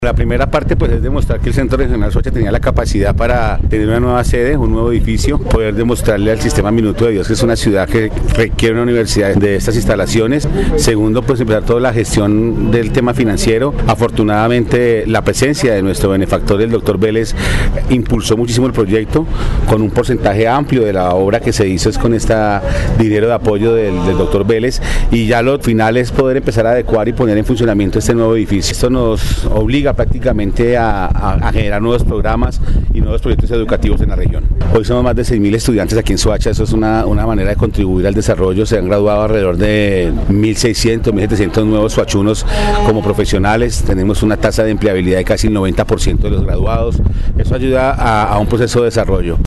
La primera parte pues es demostrar que el Centro Regional Soacha tenía la capacidad para tener una nueva sede, un nuevo edificio, poder demostrarle al sistema Minuto de Dios que es una ciudad que requiere una universidad de estas instalaciones. Segundo, pues empezar toda la gestión del tema financiero. Afortunadamente la presencia de nuestro benefactor, el doctor Vélez, impulsó muchísimo el proyecto con un porcentaje amplio de la obra que se hizo es con este dinero de apoyo del doctor Vélez, y ya lo final es poder empezar a adecuar y poner en funcionamiento este nuevo edificio. Esto nos obliga prácticamente a generar nuevos programas y nuevos proyectos educativos en la región. Hoy somos más de 6.000 estudiantes aquí en Soacha. Eso es una manera de contribuir al desarrollo. Se han graduado alrededor de 1.600, 1.700 nuevos soachunos como profesionales. Tenemos una tasa de empleabilidad de casi el 90% de los graduados. Eso ayuda a un proceso de desarrollo.